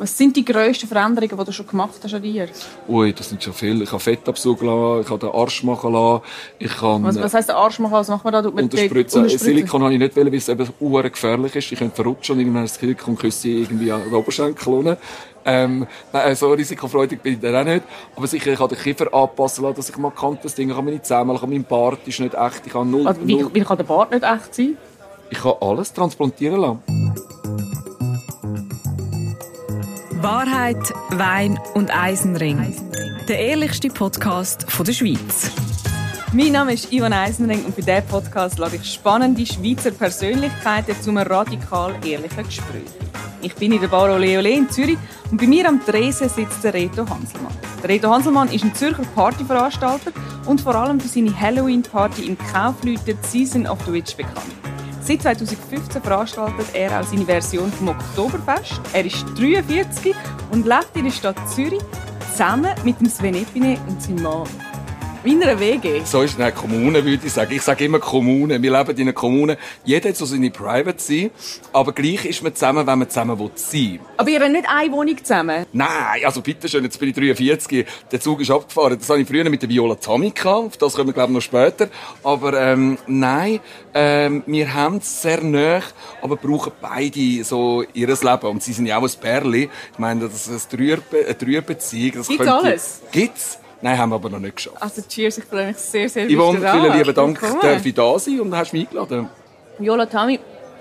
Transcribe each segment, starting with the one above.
Was sind die grössten Veränderungen, die du schon gemacht hast an dir? Ui, das sind schon viele. Ich habe Fettabzug lassen, ich habe den Arsch machen lassen. Was heisst der Arsch machen? Was macht man da? Unterspritzen. Silikon habe ich nicht wollen, weil es eben verdammt gefährlich ist. Ich könnte verrutschen und irgendwann das Silikonküsse irgendwie an den Oberschenkel unten. Nein, so risikofreudig bin ich dann auch nicht. Aber sicher, ich habe den Kiefer anpassen lassen, dass ich markantes Ding habe. Meine Zähne, mein Bart ist nicht echt. Ich habe null. Also, wie kann der Bart nicht echt sein? Ich kann alles transplantieren lassen. Wahrheit, Wein und Eisenring. Der ehrlichste Podcast der Schweiz. Mein Name ist Ivan Eisenring und bei diesem Podcast lade ich spannende Schweizer Persönlichkeiten zu einem radikal ehrlichen Gespräch. Ich bin in der Bar Ole Ole in Zürich und bei mir am Tresen sitzt der Reto Hanselmann. Der Reto Hanselmann ist ein Zürcher Partyveranstalter und vor allem für seine Halloween-Party im Kaufleuten Season of the Witch bekannt. Seit 2015 veranstaltet er auch seine Version vom Oktoberfest. Er ist 43 und lebt in der Stadt Zürich zusammen mit dem Sven Epine und seinem Mann. In einer WG. So ist eine Kommune, würde ich sagen. Ich sage immer Kommune. Wir leben in einer Kommune. Jeder hat so seine Privacy. Aber gleich ist man zusammen, wenn man zusammen sein will. Aber ihr habt nicht eine Wohnung zusammen? Nein, also bitteschön, jetzt bin ich 43. Der Zug ist abgefahren. Das hatte ich früher mit der Viola Tammy gehabt. Auf das kommen wir, glaube ich, noch später. Aber nein, wir haben es sehr nah, aber brauchen beide so ihr Leben. Und sie sind ja auch ein Pärchen. Ich meine, das ist eine Dreierbeziehung. Gibt's alles? Gibt's? Nein, haben wir aber noch nicht geschafft. Also cheers, ich freue mich sehr, sehr. Yvonne, vielen lieben Dank, darf ich da sein und hast mich eingeladen. Viola Tammy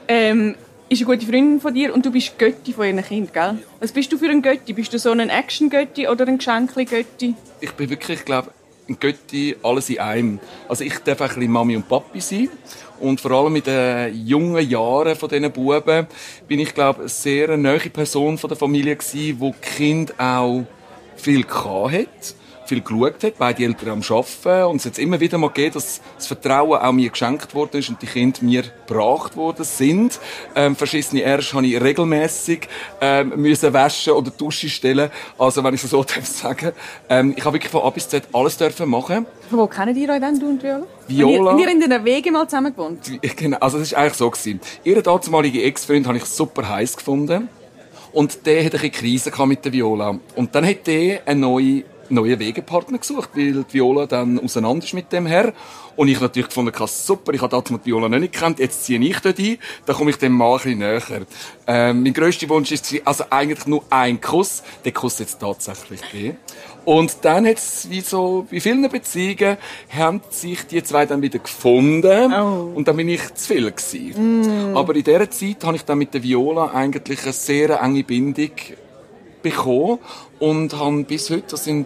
ist eine gute Freundin von dir und du bist Götti von ihren Kindern, gell? Was bist du für ein Götti? Bist du so ein Action-Götti oder ein Geschenkli-Götti? Ich bin wirklich, ich glaube, ein Götti, alles in einem. Also ich darf ein bisschen Mami und Papi sein. Und vor allem in den jungen Jahren von diesen Buben bin ich, glaube eine sehr nahe Person von der Familie gewesen, wo die Kinder auch viel hatte. Viel geschaut hat, beide Eltern am Arbeiten. Und es hat immer wieder mal gegeben, dass das Vertrauen auch mir geschenkt worden ist und die Kinder mir gebracht worden sind. Verschissene Ärsche habe ich regelmässig müssen waschen oder Dusche stellen. Also, wenn ich es so sagen darf. Ich habe wirklich von A bis Z alles dürfen machen. Von wo kennt ihr euch denn, du und Viola? Viola. Habt ihr in einer WG mal zusammen gewohnt? Genau, also es ist eigentlich so gewesen. Ihren damaligen Ex-Freund habe ich super heiß gefunden. Und der hatte ein bisschen Krise mit der Viola. Und dann hat der eine neue Wegepartner gesucht, weil die Viola dann auseinander ist mit dem Herr. Und ich natürlich gefunden, super, ich habe damals die Viola noch nicht gekannt, jetzt ziehe ich dort ein, dann komme ich dem Mann ein bisschen näher. Mein grösster Wunsch ist also eigentlich nur ein Kuss, der Kuss jetzt tatsächlich gegeben. Und dann hat es, wie vielen Beziehungen, haben sich die zwei dann wieder gefunden. Oh. Und dann bin ich zu viel gewesen. Aber in dieser Zeit habe ich dann mit der Viola eigentlich eine sehr enge Bindung bekommen und haben bis heute, das sind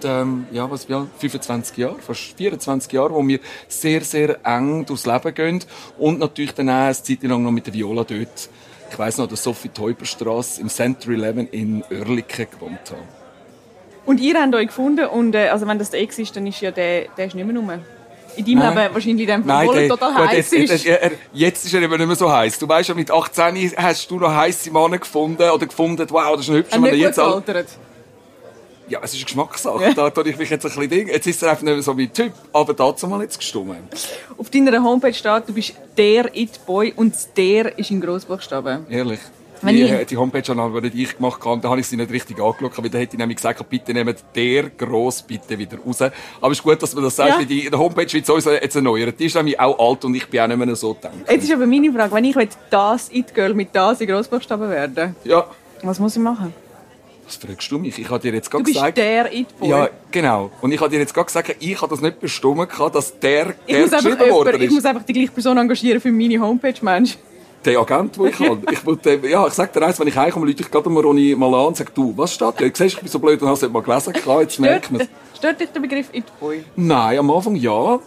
25 Jahre, fast 24 Jahre, wo wir sehr, sehr eng durchs Leben gehen und natürlich dann auch eine Zeit lang noch mit der Viola dort, ich weiss noch, der Sophie-Teuber-Strasse im Center 11 in Oerlikon gewohnt haben. Und ihr habt euch gefunden und also wenn das der Ex ist, dann ist ja der ist nicht mehr rum. In deinem Leben wahrscheinlich in dem Fall, wo total heiß ist. Jetzt ist er eben nicht mehr so heiß. Du weißt ja, mit 18 hast du noch heisse Männer gefunden oder gefunden, wow, das ist ein hübscher Mann. Nicht gut gealtert. Ja, es ist eine Geschmackssache. Da tue ich mich jetzt ein bisschen Ding. Jetzt ist er einfach nicht mehr so mein Typ, aber dazu mal jetzt gestimmt. Auf deiner Homepage steht, du bist der It-Boy und der ist in Grossbuchstaben. Ehrlich. Die Homepage habe aber nicht ich gemacht, da habe ich sie nicht richtig angeschaut, weil da hätte ich nämlich gesagt, bitte nehmt der gross bitte wieder raus. Aber es ist gut, dass man das sagt, weil die Homepage wird sowieso jetzt erneuert. Die ist nämlich auch alt und ich bin auch nicht mehr so denken. Jetzt ist aber meine Frage, wenn ich das It-Girl mit das in Grossbuchstaben werden, ja. Was muss ich machen? Was fragst du mich? Ich habe dir jetzt gerade gesagt... Du bist der It-Boy. Ja, genau. Und ich habe dir jetzt gerade gesagt, ich habe das nicht bestimmt, dass der geschrieben worden ist. Ich muss einfach die gleiche Person engagieren für meine Homepage, Mensch. Der Agent, den ich habe. Ich sag dir eins, wenn ich heimkomme, Leute ich gerade Ronny mal an und sage, du, was steht da? Du siehst, ich bin so blöd und hast es mal gelesen. Jetzt merkt man es. Stört dich der Begriff It-Boy? Nein, am Anfang ja.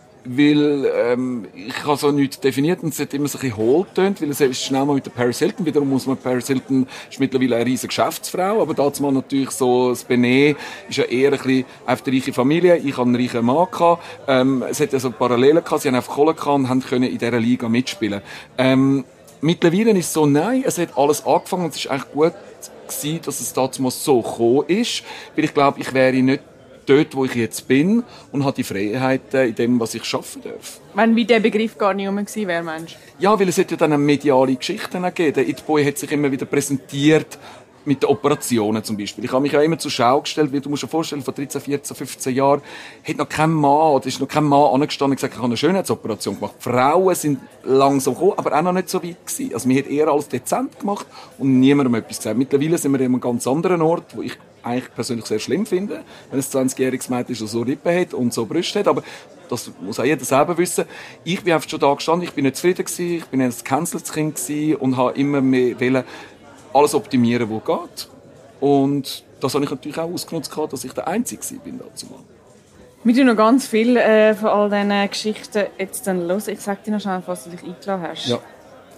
Weil ich habe so nichts definiert und es hat immer so ein bisschen hohl getönt, weil es ist schnell mal mit der Paris Hilton. Wiederum muss man, Paris Hilton ist mittlerweile eine riesige Geschäftsfrau, aber dazu mal natürlich so, das Benet ist ja eher ein bisschen auf die reiche Familie. Ich hatte einen reichen Mann gehabt. Es hat ja so Parallelen gehabt, sie haben einfach Kohle gehabt und haben können in dieser Liga mitspielen. Mittlerweile ist es so, nein, es hat alles angefangen und es ist eigentlich gut gewesen, dass es dazu mal so gekommen ist, weil ich glaube, ich wäre nicht dort, wo ich jetzt bin und habe die Freiheiten in dem, was ich schaffen darf. Wenn wie der Begriff gar nicht gewesen wäre, Mensch. Ja, weil es hat ja dann eine mediale Geschichte gegeben. Der It-Boy hat sich immer wieder präsentiert mit den Operationen zum Beispiel. Ich habe mich ja immer zur Schau gestellt, wie du musst dir vorstellen, vor 13, 14, 15 Jahren hat noch kein Mann, oder ist noch kein Mann angestanden und gesagt, ich habe eine Schönheitsoperation gemacht. Die Frauen sind langsam gekommen, aber auch noch nicht so weit gewesen. Also man hat eher alles dezent gemacht und niemandem etwas gesagt. Mittlerweile sind wir an einem ganz anderen Ort, wo ich eigentlich persönlich sehr schlimm finde, wenn ein 20-jähriges Mädchen ist, das so Rippen hat und so Brüste hat, aber das muss auch jeder selber wissen. Ich bin einfach schon da gestanden, ich bin nicht zufrieden gewesen, ich bin ein gecanceltes Kind gewesen und habe immer mehr wollen, alles optimieren, was geht. Und das habe ich natürlich auch ausgenutzt, dass ich der Einzige bin dazu. Wir tun noch ganz viel von all diesen Geschichten jetzt dann los. Ich sage dir noch schnell, was du dich eingeladen hast. Ja.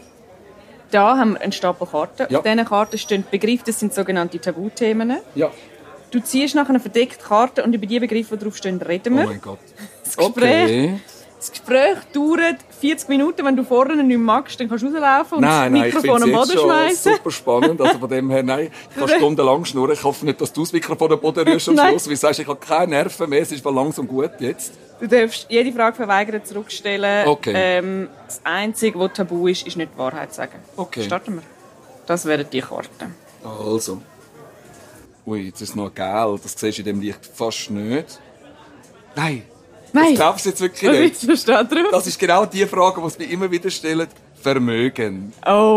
Da haben wir einen Stapel Karten. Ja. Auf diesen Karten stehen Begriffe, das sind sogenannte Tabuthemen. Ja. Du ziehst nachher eine verdeckte Karte und über die Begriffe, die drauf stehen, reden wir. Oh mein Gott. Das Gespräch dauert 40 Minuten. Wenn du vorne nicht mehr magst, dann kannst du rauslaufen und das Nein, Mikrofon am Boden schmeißen. Super spannend. Also von dem her, nein, ich kann stundenlang schnurren. Ich hoffe nicht, dass du das Mikrofon am Boden rührst am Schluss, weil du sagst, ich habe keine Nerven mehr, es ist langsam gut jetzt. Du darfst jede Frage verweigern, zurückstellen. Okay. Das Einzige, was tabu ist, ist nicht die Wahrheit sagen. Okay. Starten wir. Das wären die Karten. Also. Ui, jetzt ist es noch gelb. Das siehst du in dem Licht fast nicht. Nein. Das glaubst du jetzt wirklich nicht. Was steht drauf? Das ist genau die Frage, die sie mir immer wieder stellen. Vermögen.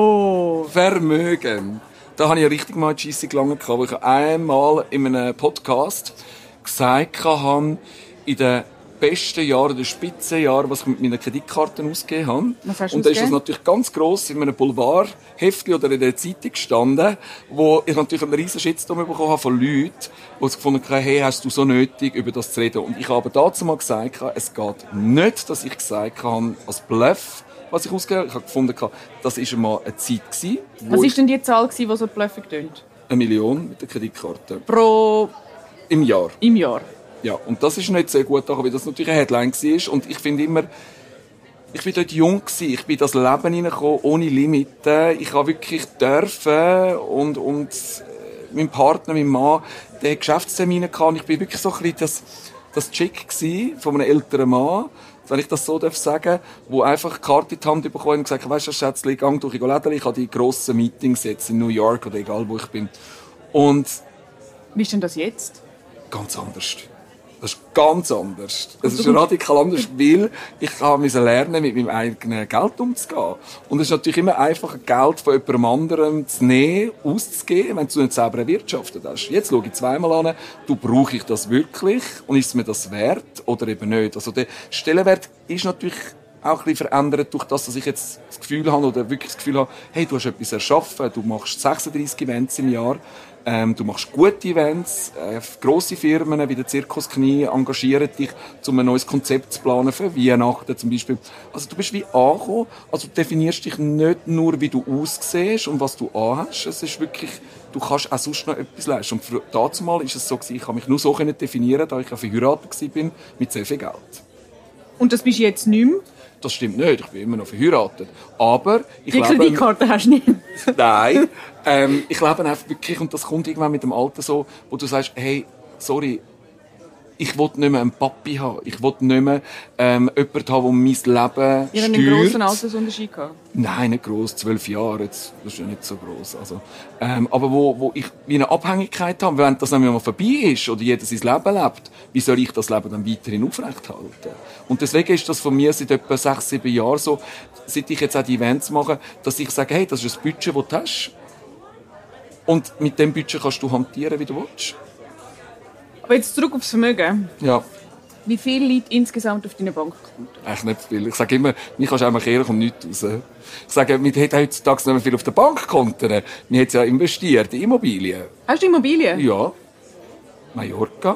Oh. Vermögen. Da habe ich richtig mal eine Scheisse gelangt, wo ich einmal in einem Podcast gesagt habe, in den besten Jahren, den Spitzenjahren, was ich mit meinen Kreditkarten ausgegeben habe. Was hast du und da ist das ausgegeben? natürlich ganz gross in einem Boulevardheftchen oder in der Zeitung gestanden, wo ich natürlich einen riesen Shitstorm bekommen habe von Leuten, die gefunden haben, hey, hast du so nötig, über das zu reden. Und ich habe dazu mal gesagt, es geht nicht, dass ich gesagt habe, als Bluff, was ich ausgegeben habe. Ich habe gefunden, das war einmal eine Zeit gewesen, Was war denn die Zahl, die so bluffig tönt? 1 Million mit der Kreditkarte. Pro Im Jahr. im Jahr. Ja, und das ist nicht sehr gut, weil das natürlich eine Headline war. Und ich finde immer, ich bin dort jung gewesen, ich bin in das Leben hineingekommen, ohne Limiten. Ich habe wirklich dürfen und mein Partner, mein Mann, der Geschäftstermine gehabt. Und ich bin wirklich so ein bisschen das Chick gewesen von einem älteren Mann, wenn ich das so sagen darf, wo einfach die Karte in die Hand bekommen und gesagt hat, weisst du, Schätzchen, gang durch die Läden, ich habe die grossen Meetings jetzt in New York oder egal wo ich bin. Und Wie ist denn das jetzt? ganz anders. Das ist ganz anders. Es ist radikal anders, weil ich musste lernen, mit meinem eigenen Geld umzugehen. Und es ist natürlich immer einfacher, Geld von jemand anderem zu nehmen, auszugeben, wenn du nicht selber erwirtschaftet hast. Jetzt schaue ich zweimal an, brauche ich das wirklich und ist es mir das wert oder eben nicht. Also der Stellenwert ist natürlich auch ein bisschen verändert durch das, dass ich jetzt das Gefühl habe, oder wirklich das Gefühl habe, hey, du hast etwas erschaffen, du machst 36 Events im Jahr, du machst gute Events, grosse Firmen wie der Zirkus Knie engagieren dich, um ein neues Konzept zu planen für Weihnachten zum Beispiel. Also du bist wie angekommen, also du definierst dich nicht nur, wie du aussiehst und was du anhast, es ist wirklich, du kannst auch sonst noch etwas leisten. Und dazu mal ist es so gewesen, ich kann mich nur so definieren, da ich ja verheiratet war mit sehr viel Geld. Und das bist du jetzt nicht mehr? Das stimmt nicht, ich bin immer noch verheiratet. Aber ich Die Kreditkarte hast du nicht. Nein, ich lebe einfach wirklich, und das kommt irgendwann mit dem Alter so, wo du sagst, hey, sorry, ich will nicht mehr einen Papi haben. Ich will nicht mehr jemanden haben, der mein Leben steuert. Ihr habt einen grossen Altersunterschied gehabt? Nein, nicht gross, 12 Jahre, jetzt, das ist ja nicht so gross. Also, aber wo ich wie eine Abhängigkeit habe, wenn das nämlich mal vorbei ist oder jeder sein Leben lebt, wie soll ich das Leben dann weiterhin aufrechthalten? Und deswegen ist das von mir seit etwa 6, 7 Jahren so, seit ich jetzt auch die Events mache, dass ich sage, hey, das ist ein Budget, das du hast. Und mit dem Budget kannst du hantieren, wie du willst. Aber jetzt zurück aufs Vermögen. Ja. Wie viel liegt insgesamt auf deiner Bankkonto? Eigentlich nicht viel. Ich sage immer, mich kannst du einmal kehren, kommt nichts raus. Ich sage, wir haben heutzutage nicht mehr viel auf den Bankkonten. Wir haben jetzt ja investiert in Immobilien. Hast du Immobilien? Ja. Mallorca.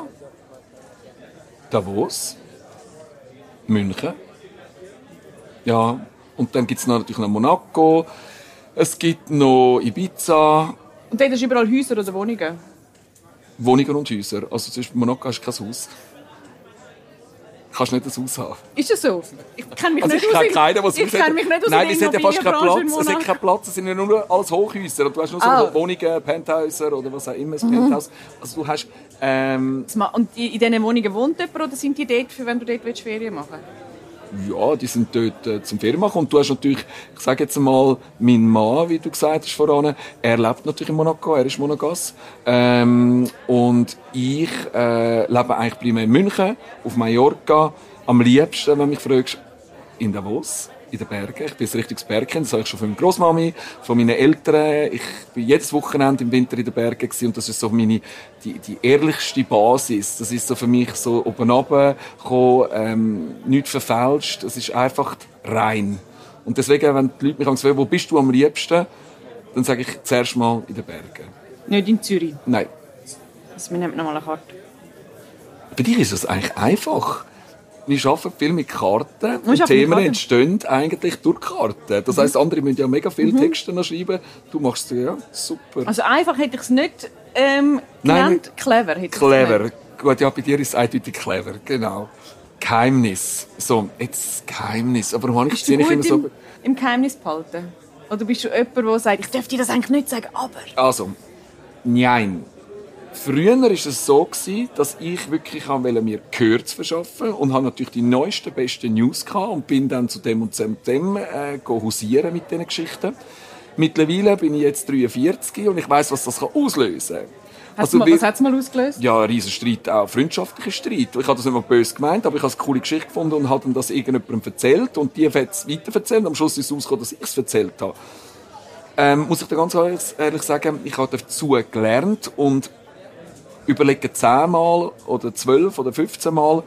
Davos. München. Ja. Und dann gibt es natürlich noch Monaco. Es gibt noch Ibiza. Und dort hast du überall Häuser oder Wohnungen? Wohnungen und Häuser. Also zum Beispiel in Monaco hast du kein Haus. Du kannst nicht ein Haus haben. Ist das so? Ich kenne mich Also nicht ich aus. kenne keinen, was Ich kenne mich nicht aus. Nein, es hat ja fast keinen Platz. Es hat Monaco. keinen Platz. Es sind ja nur alles Hochhäuser. Und du hast nur so Wohnungen, Penthäuser oder was auch immer, ein Penthouse. Also du hast... Und in diesen Wohnungen wohnt jemand oder sind die dort, für wenn du dort Ferien machen willst? Ja, die sind dort zum Firma gekommen. Und du hast natürlich, ich sage jetzt einmal, mein Mann, wie du gesagt hast voran, er lebt natürlich in Monaco, er ist Monegas. Und ich lebe eigentlich primär in München, auf Mallorca. Am liebsten, wenn du mich fragst, in Davos, in den Bergen. Ich bin ein richtiges Bergkind, das habe ich schon von meiner Grossmami, von meinen Eltern. Ich bin jedes Wochenende im Winter in den Bergen gewesen, und das ist so die ehrlichste Basis. Das ist so für mich so oben runterkommen, nichts verfälscht. Das ist einfach rein. Und deswegen, wenn die Leute mich fragen, wo bist du am liebsten, dann sage ich zuerst mal in den Bergen. Nicht in Zürich? Nein. Also wir nehmen noch mal eine Karte. Bei dir ist das eigentlich einfach. Wir arbeiten viel mit Karten und mit Themen Karten. entstehen eigentlich durch Karten. Das heisst, andere müssen ja mega viele Texte noch schreiben. Du machst es ja super. Also einfach hätte ich es nicht genannt. Clever hätte ich es Clever. genannt. Gut, ja, bei dir ist es eindeutig clever, genau. Geheimnis. So, jetzt Geheimnis. Aber warum Bist du gut im Geheimnis behalten? Oder bist du jemand, der sagt, ich dürfte dir das eigentlich nicht sagen, aber... Also, nein. Früher war es so, dass ich wirklich mir Gehör zu verschaffen und habe natürlich die neuesten, besten News gehabt und bin dann zu dem und dem hausieren mit diesen Geschichten. Mittlerweile bin ich jetzt 43 und ich weiss, was das auslösen kann. Was hat es mal ausgelöst? Ja, ein riesen Streit, auch freundschaftlicher Streit. Ich habe das nicht mal böse gemeint, aber ich habe eine coole Geschichte gefunden und habe das irgendjemandem erzählt und die hat es weiterverzählt. Am Schluss ist es rausgekommen, dass ich es erzählt habe. Muss ich dir ganz ehrlich sagen, ich habe dazu gelernt und überlege 10 Mal oder 12 oder 15 Mal,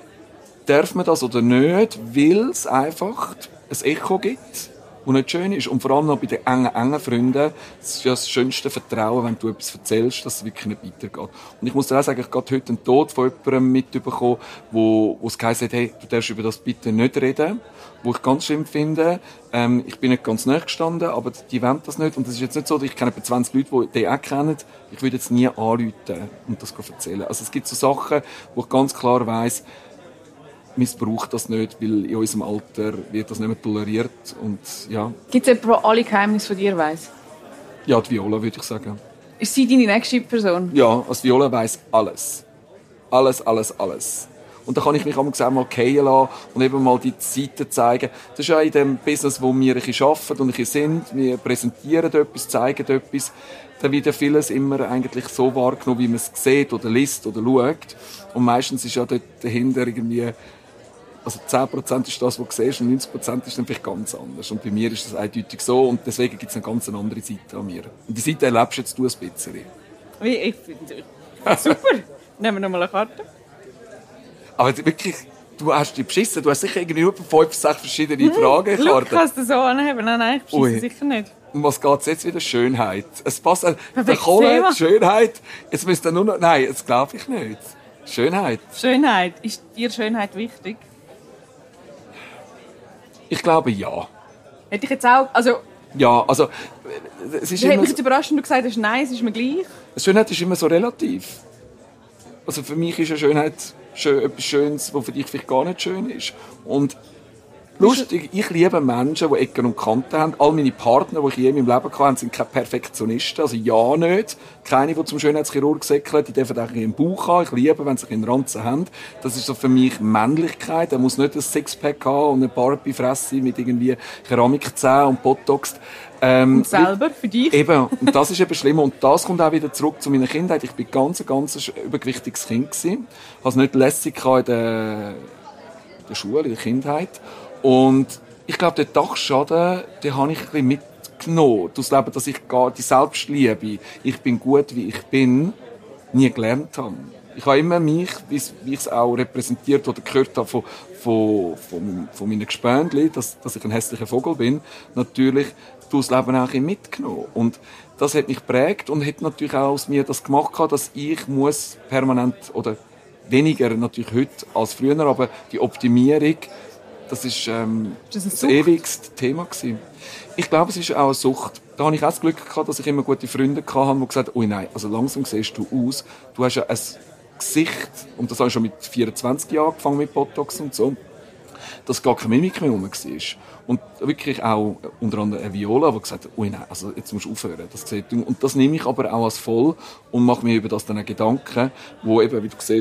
darf man das oder nicht, weil es einfach ein Echo gibt, das nicht schön ist. Und vor allem noch bei den engen Freunden, das ist ja das schönste Vertrauen, wenn du etwas erzählst, dass es wirklich nicht weitergeht. Und ich muss dir auch sagen, ich habe gerade heute den Tod von jemandem mitbekommen, wo es geheißen hat, hey, du darfst über das bitte nicht reden. Wo ich ganz schlimm finde, ich bin nicht ganz nahe gestanden, aber die wollen das nicht. Und es ist jetzt nicht so, dass ich kenne etwa 20 Leute, die auch kennen. Ich würde jetzt nie anrufen und das erzählen. Also es gibt so Sachen, wo ich ganz klar weiss, missbraucht das nicht, weil in unserem Alter wird das nicht mehr toleriert. Und, ja. Gibt es jemanden, der alle Geheimnisse von dir weiss? Ja, die Viola, würde ich sagen. Ist sie deine nächste Person? Ja, also Viola weiss alles. Alles. Und da kann ich mich auch mal fallen lassen und eben mal die Seite zeigen. Das ist ja in dem Business, wo wir ein bisschen arbeiten und ein bisschen sind. Wir präsentieren etwas, zeigen etwas. Da wird ja vieles immer eigentlich so wahrgenommen, wie man es sieht oder liest oder schaut. Und meistens ist ja dort dahinter irgendwie, also 10% ist das, was du siehst, und 90% ist dann vielleicht ganz anders. Und bei mir ist das eindeutig so und deswegen gibt es eine ganz andere Seite an mir. Und die Seite erlebst jetzt du ein bisschen. Ich finde super. Nehmen wir noch mal eine Karte. Aber wirklich, du hast dich beschissen. Du hast sicher irgendwie über 5, 6 verschiedene Fragenkarten. Schau, kannst du so anheben? Nein, ich beschissen sicher nicht. Um was geht es jetzt wieder? Schönheit. Es passt der Thema. Schönheit. Jetzt müsste nur noch... Nein, das glaube ich nicht. Schönheit. Schönheit. Ist dir Schönheit wichtig? Ich glaube, ja. Hätte ich jetzt auch... Also, ja, also... Es ist ich hätte immer mich jetzt überrascht, wenn du gesagt hast, nein, es ist mir gleich. Schönheit ist immer so relativ. Also für mich ist eine Schönheit etwas Schönes, was für dich vielleicht gar nicht schön ist. Und lustig, ich liebe Menschen, die Ecken und Kanten haben. All meine Partner, die ich je in meinem Leben hatte, sind keine Perfektionisten. Also ja nicht. Keine, die zum Schönheitschirurg säckeln, die dürfen auch einen Bauch haben. Ich liebe, wenn sie einen Ranzen haben. Das ist so für mich Männlichkeit. Er muss nicht ein Sixpack haben und eine Barbie-Fresse mit irgendwie Keramikzähnen und Botox. Und selber, für dich? Eben, und das ist eben schlimm. Und das kommt auch wieder zurück zu meiner Kindheit. Ich bin ganz übergewichtiges Kind gewesen. Ich hatte es nicht lässig in der Schule, in der Kindheit. Und ich glaube, den Dachschaden, den habe ich ein bisschen mitgenommen. Das Leben, dass ich gar die Selbstliebe, ich bin gut, wie ich bin, nie gelernt habe. Ich habe immer mich, wie ich es auch repräsentiert oder gehört habe von meinen Gespöndli, dass ich ein hässlicher Vogel bin, natürlich das Leben auch mitgenommen. Und das hat mich geprägt und hat natürlich auch aus mir das gemacht, dass ich muss permanent, oder weniger natürlich heute als früher, aber die Optimierung, das ist das ewigste Thema gewesen. Ich glaube, es ist auch eine Sucht. Da habe ich auch das Glück gehabt, dass ich immer gute Freunde hatte, die gesagt haben, ui nein, also langsam siehst du aus. Du hast ja ein Gesicht, und das habe ich schon mit 24 Jahren angefangen mit Botox und so, dass gar keine Mimik mehr rum war. Und wirklich auch unter anderem eine Viola, die gesagt hat, ui nein, also jetzt musst du aufhören. Das und das nehme ich aber auch als voll und mache mir über das dann Gedanken, wo eben, wie du siehst,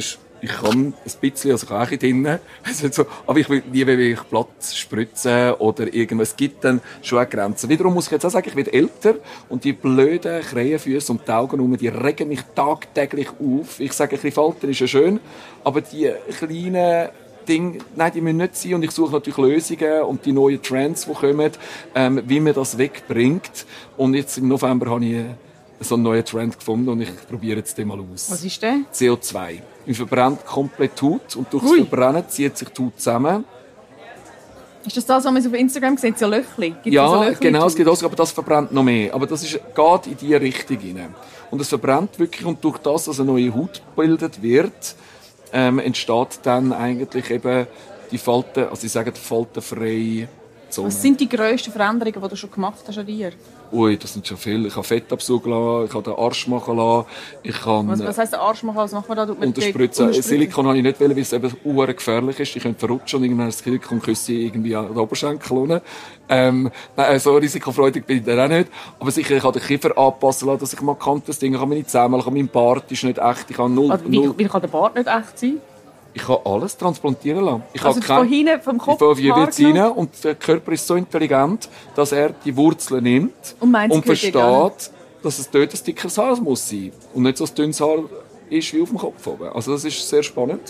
Ich kann ein bisschen, also ich habe auch ein bisschen drin. So, aber ich will nie wirklich Platz spritzen oder irgendwas. Es gibt dann schon eine Grenze. Wiederum muss ich jetzt auch sagen, ich werde älter und die blöden Krähenfüße um die Augen herum, die regen mich tagtäglich auf. Ich sage, ein bisschen Falten ist ja schön, aber die kleinen Dinge, nein, die müssen nicht sein. Und ich suche natürlich Lösungen und die neuen Trends, die kommen, wie man das wegbringt. Und jetzt im November habe ich so einen neuen Trend gefunden und ich probiere jetzt den mal aus. Was ist der? CO2. Man verbrennt komplett die Haut und durch das Verbrennen zieht sich die Haut zusammen. Ist das, was man auf Instagram sieht, so Löchli? Ja, so Löchli genau, es gibt auch, aber das verbrennt noch mehr. Aber das geht in diese Richtung hinein. Und es verbrennt wirklich und durch das, dass eine neue Haut gebildet wird, entsteht dann eigentlich eben die Falten, also ich sage faltenfreie Zone. Was sind die grössten Veränderungen, die du schon gemacht hast an dir? Ui, das sind schon viele. Ich habe Fettabzug lassen, ich habe den Arsch machen lassen, ich kann... Was heisst der Arsch machen? Was macht man da? Unterspritzen. Silikon habe ich nicht, weil es eben gefährlich ist. Ich könnte verrutschen und irgendwann das Silikonküsse irgendwie an den Oberschenkel unten. Nein, so risikofreudig bin ich dann auch nicht. Aber sicher, ich kann den Kiefer anpassen lassen, dass ich markantes Ding, ich kann meine Zähne, mein Bart ist nicht echt, ich kann wie kann der Bart nicht echt sein? Ich kann alles transplantieren lassen. Ich also von hinten, vom Kopf wird rein und der Körper ist so intelligent, dass er die Wurzeln nimmt und versteht, dass es dort ein dickeres Haar muss sein und nicht so ein dünnes Haar ist wie auf dem Kopf oben. Also das ist sehr spannend.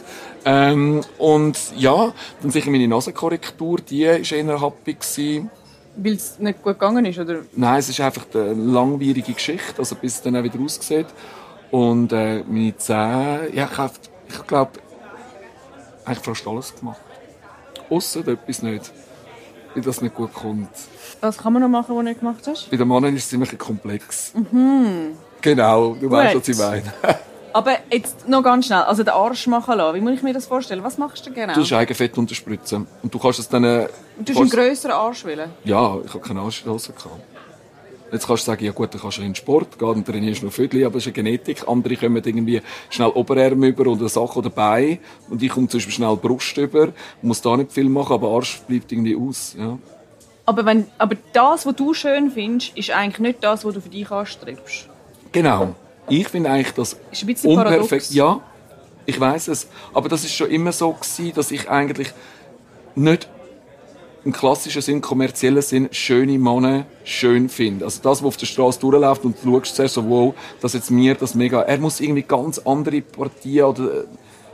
Und ja, dann sicher meine Nasenkorrektur, die war eher happy gewesen. Weil es nicht gut gegangen ist, oder? Nein, es ist einfach eine langwierige Geschichte, also bis es dann auch wieder aussieht. Und meine Zähne, ja, ich glaube, eigentlich fast alles gemacht. Ausser etwas nicht. Weil das nicht gut kommt. Was kann man noch machen, was du nicht gemacht hast? Bei den Männern ist es ziemlich komplex. Mhm. Genau, du weißt, was ich meine. Aber jetzt noch ganz schnell, also den Arsch machen lassen, wie muss ich mir das vorstellen? Was machst du genau? Du hast Eigenfett unterspritzen. Und du kannst es dann... Du hast einen grösseren Arsch wollen? Ja, ich habe keine Arschhose gehabt. Jetzt kannst du sagen, ja gut, dann kannst du in den Sport gehen und trainierst noch Vögel, aber es ist eine Genetik. Andere kommen irgendwie schnell Oberarm über oder Sachen oder Bein. Und ich komme zum Beispiel schnell Brust über, muss da nicht viel machen, aber Arsch bleibt irgendwie aus. Ja. Aber das, was du schön findest, ist eigentlich nicht das, was du für dich anstrebst. Genau. Ich finde eigentlich das ist ein bisschen unperfekt. Paradox. Ja, ich weiss es. Aber das ist schon immer so gewesen, dass ich eigentlich nicht im klassischen Sinn, kommerziellen Sinn, schöne Männer schön finde. Also das, was auf der Straße durchläuft und du schaust zuerst so, wow, das jetzt mir, das mega, er muss irgendwie ganz andere Partien oder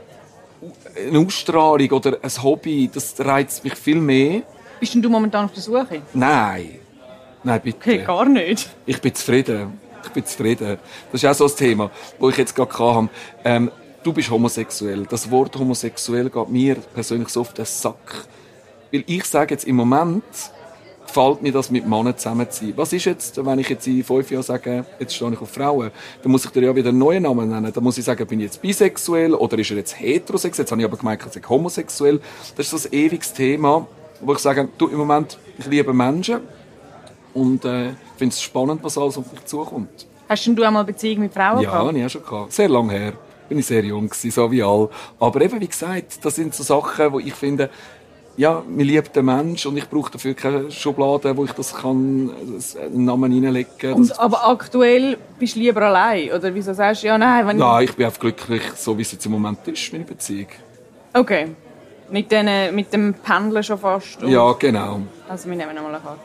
eine Ausstrahlung oder ein Hobby, das reizt mich viel mehr. Bist denn du momentan auf der Suche? Nein, bitte. Okay, gar nicht. Ich bin zufrieden. Das ist auch so ein Thema, das ich jetzt gerade hatte. Du bist homosexuell. Das Wort homosexuell geht mir persönlich so auf den Sack. Weil ich sage jetzt, im Moment gefällt mir das, mit Männern zusammen zu sein. Was ist jetzt, wenn ich jetzt in 5 Jahren sage, jetzt stehe ich auf Frauen? Dann muss ich dir ja wieder einen neuen Namen nennen. Dann muss ich sagen, bin ich jetzt bisexuell oder ist er jetzt heterosexuell? Jetzt habe ich aber gemeint, ich sage homosexuell. Das ist so ein ewiges Thema, wo ich sage, du, im Moment, ich liebe Menschen und finde es spannend, was alles auf mich zukommt. Hast denn du einmal Beziehung mit Frauen gehabt? Ja, habe ich auch schon gehabt. Sehr lange her. Bin ich sehr jung gewesen, so wie alle. Aber eben, wie gesagt, das sind so Sachen, wo ich finde, ja, mir liebt der Mensch und ich brauche dafür keine Schublade, wo ich das kann, einen Namen reinlegen kann. Aber aktuell bist du lieber allein? Oder wieso sagst du, ja, nein? Nein, ich bin einfach glücklich, so wie es jetzt im Moment ist, meine Beziehung. Okay. Mit dem Pendeln schon fast? Ja, genau. Also wir nehmen nochmal eine Karte.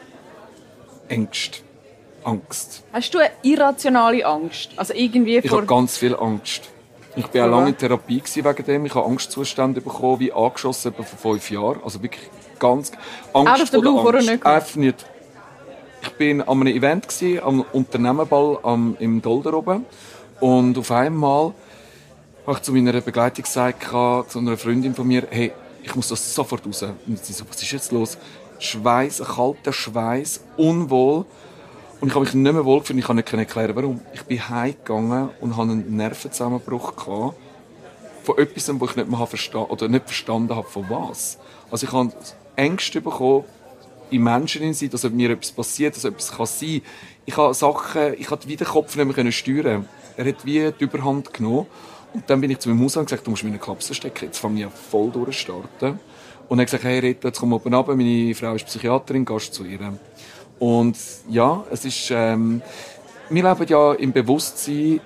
Ängste. Angst. Hast du eine irrationale Angst? Also irgendwie ich habe ganz viel Angst. Ich war auch lange in Therapie wegen dem. Ich habe Angstzustände bekommen, wie angeschossen vor 5 Jahren. Also wirklich ganz Angst. Out of the blue, Angst. Nicht einfach nicht. Ich war an einem Event, am Unternehmerball im Dolder oben. Und auf einmal habe ich zu meiner Begleitung gesagt, zu einer Freundin von mir, hey, ich muss das sofort raus. Und sie so, was ist jetzt los? Schweiß, ein kalter Schweiß, unwohl. Und ich habe mich nicht mehr wohl gefühlt. Ich kann nicht erklären, warum. Ich bin heimgegangen und hatte einen Nervenzusammenbruch gehabt. Von etwas, das ich nicht mehr verstanden habe, von was. Also ich habe Ängste bekommen, in Menschen sein, dass mir etwas passiert, dass etwas sein kann. Ich konnte wie den Kopf nicht mehr steuern. Er hat wie die Überhand genommen. Und dann bin ich zu meinem Haus und gesagt, du musst mir eine Kapsel stecken. Jetzt fange ich an, voll durchzustarten. Und er hat gesagt, hey Rita, jetzt komm oben runter. Meine Frau ist Psychiaterin, gehst zu ihr. Und ja, es ist, wir leben ja im Bewusstsein,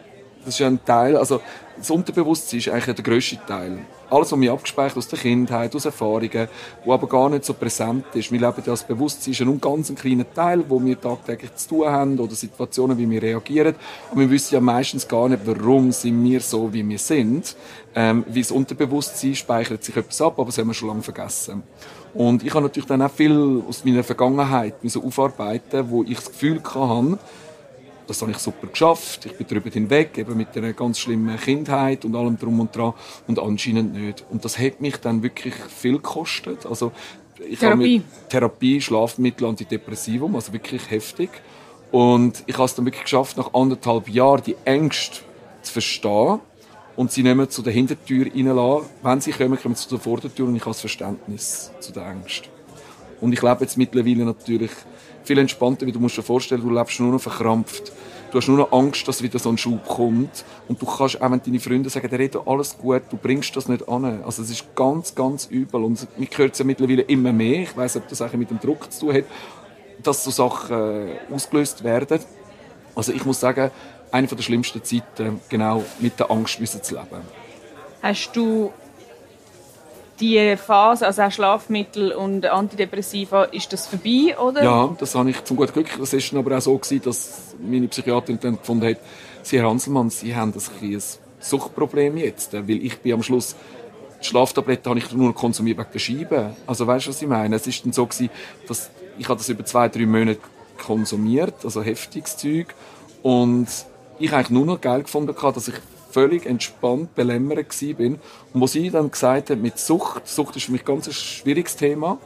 Das ist ein Teil, also das Unterbewusstsein ist eigentlich der grösste Teil. Alles, was wir abgespeichert aus der Kindheit, aus Erfahrungen, wo aber gar nicht so präsent ist. Wir leben ja als Bewusstsein, ist ein ganz kleiner Teil, wo wir tagtäglich zu tun haben oder Situationen, wie wir reagieren. Aber wir wissen ja meistens gar nicht, warum sind wir so, wie wir sind. Wie das Unterbewusstsein speichert sich etwas ab, aber das haben wir schon lange vergessen. Und ich habe natürlich dann auch viel aus meiner Vergangenheit aufarbeiten, wo ich das Gefühl hatte, das habe ich super geschafft, ich bin darüber hinweg, eben mit einer ganz schlimmen Kindheit und allem drum und dran, und anscheinend nicht. Und das hat mich dann wirklich viel gekostet. Also, Therapie, Schlafmittel, Antidepressivum, also wirklich heftig. Und ich habe es dann wirklich geschafft, nach 1,5 Jahren die Ängste zu verstehen und sie nicht mehr zu der Hintertür reinlassen. Wenn sie kommen, kommen sie zu der Vordertür, und ich habe das Verständnis zu den Ängsten. Und ich lebe jetzt mittlerweile natürlich viel entspannter, weil du musst dir vorstellen, du lebst nur noch verkrampft. Du hast nur noch Angst, dass wieder so ein Schub kommt. Und du kannst auch, wenn deine Freunde sagen, der redet alles gut, du bringst das nicht an. Also es ist ganz, ganz übel. Und mich hört es ja mittlerweile immer mehr. Ich weiss, ob das auch mit dem Druck zu tun hat, dass so Sachen ausgelöst werden. Also ich muss sagen, eine der schlimmsten Zeiten, genau mit der Angst zu leben. Hast du die Phase, also auch Schlafmittel und Antidepressiva, ist das vorbei, oder? Ja, das habe ich zum guten Glück. Das war aber auch so, dass meine Psychiaterin dann gefunden hat, Sie, Herr Hanselmann, Sie haben ein Suchtproblem jetzt. Weil ich bin am Schluss, die Schlaftabletten habe ich nur konsumiert wegen der Scheibe. Also weißt du, was ich meine? Es war dann so, dass ich das über 2-3 Monate konsumiert, also heftiges Zeug. Und ich eigentlich nur noch geil gefunden hatte, dass ich völlig entspannt, belämmert war. Und wo sie dann gesagt hat, mit Sucht ist für mich ganz ein schwieriges Thema,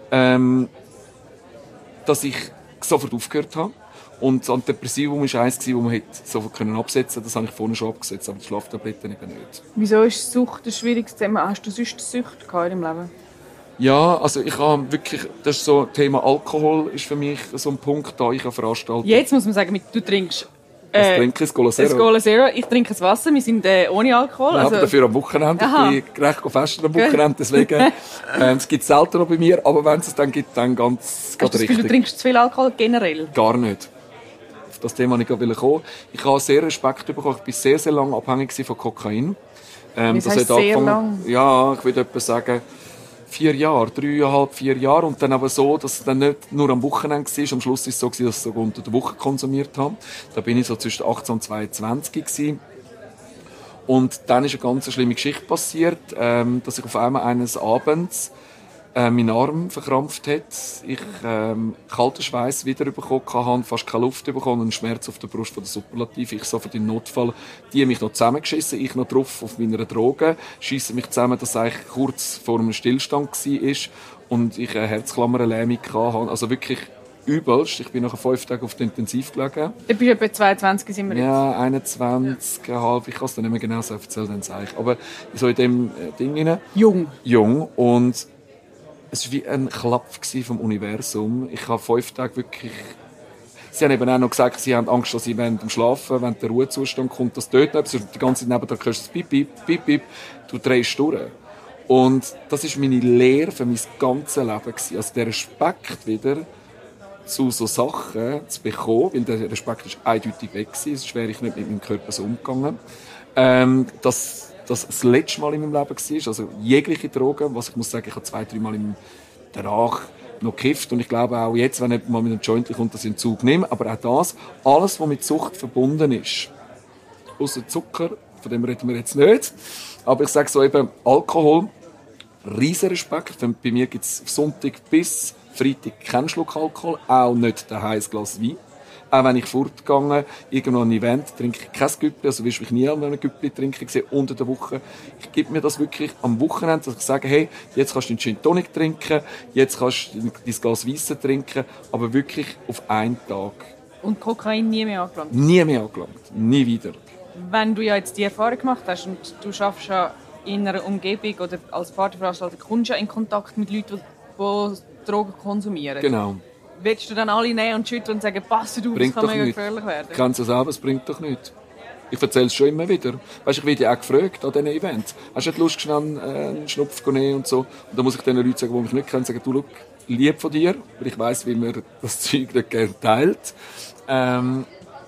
dass ich sofort aufgehört habe. Und das Antidepressivum war eins, das man sofort absetzen konnte. Das habe ich vorhin schon abgesetzt, aber die Schlaftabletten eben nicht. Wieso ist Sucht ein schwieriges Thema? Hast du sonst Sucht in deinem Leben? Ja, also ich habe wirklich, das ist so, Thema Alkohol ist für mich so ein Punkt, da ich veranstaltet. Jetzt muss man sagen, du trinkst was trinke ich? Cola Zero? Cola Zero. Ich trinke das Wasser. Wir sind ohne Alkohol. Ja, aber dafür am Wochenende. Aha. Ich bin recht festen am Wochenende. Deswegen, es gibt es selten noch bei mir. Aber wenn es dann gibt, dann ganz richtig. Du trinkst zu viel Alkohol generell? Gar nicht. Auf das Thema wollte ich kommen. Ich habe sehr Respekt bekommen. Ich war sehr, sehr lange abhängig von Kokain. Das heißt sehr lang? Ja, ich würde etwa sagen, 4 Jahre, 3,5, 4 Jahre. Und dann aber so, dass es dann nicht nur am Wochenende war. Am Schluss war es so, dass ich es sogar unter der Woche konsumiert habe. Da bin ich so zwischen 18 und 22 gewesen. Und dann ist eine ganz schlimme Geschichte passiert, dass ich auf einmal eines Abends mein Arm verkrampft hat. Ich kalten Schweiß wieder bekommen habe, fast keine Luft bekommen und einen Schmerz auf der Brust von der Superlative. Ich sofort in Notfall. Die haben mich noch zusammengeschissen, ich noch drauf auf meiner Droge, schiessen mich zusammen, dass es eigentlich kurz vor einem Stillstand war und ich eine Herzklammerlähmung hatte. Also wirklich übelst. Ich bin nach 5 Tagen auf der Intensiv gelegen. Du bist etwa 22, sind wir jetzt? Ja, 21,5. Ich kann es dir nicht mehr genau so erzählen, dann sage ich. Aber so in dem Ding rein. Jung. Und es war wie ein Klapp vom Universum. Ich habe 5 Tage wirklich... Sie haben eben auch noch gesagt, sie haben Angst, dass sie während dem Schlafen, wenn der Ruhezustand kommt, das dort etwas. Die ganze Zeit nebendran hörst du das Piep, Piep, Piep, Piep. Du drehst durch. Und das war meine Lehre für mein ganzes Leben. Also der Respekt wieder zu so Sachen zu bekommen, weil der Respekt ist eindeutig weg gewesen, sonst wäre ich nicht mit meinem Körper so umgegangen. Das letzte Mal in meinem Leben war, also jegliche Drogen, was ich muss sagen, ich habe 2-3 Mal danach noch gekifft und ich glaube auch jetzt, wenn jemand mal mit einem Joint kommt, dass ich einen Zug nehme, aber auch das, alles, was mit Sucht verbunden ist, außer Zucker, von dem reden wir jetzt nicht, aber ich sage so eben, Alkohol, riesen Respekt, bei mir gibt es Sonntag bis Freitag keinen Schluck Alkohol, auch nicht ein heißes Glas Wein. Auch wenn ich fortgegangen, irgendwo an einem Event, trinke ich kein Güppli, also wirst du mich nie an einem Güppli trinken gesehen, unter der Woche. Ich gebe mir das wirklich am Wochenende, dass ich sage, hey, jetzt kannst du einen Gin Tonic trinken, jetzt kannst du dein Glas Weisse trinken, aber wirklich auf einen Tag. Und Kokain nie mehr angelangt? Nie mehr angelangt. Nie wieder. Wenn du ja jetzt die Erfahrung gemacht hast und du schaffst ja in einer Umgebung oder als Partyveranstalter, kommst du ja in Kontakt mit Leuten, die Drogen konsumieren. Genau. Willst du dann alle nehmen und schütteln und sagen, passt du, das kann mega gefährlich werden? Ich kann es ja selber, es bringt doch nichts. Ich erzähle es schon immer wieder. Weißt, ich werde ja auch gefragt an diesen Events. Hast du nicht Lust, schnell einen Schnupf zu nehmen und so? Und dann muss ich den Leuten sagen, die mich nicht kennen, sagen, du, schau, lieb von dir, weil ich weiss, wie man das Zeug nicht gerne teilt.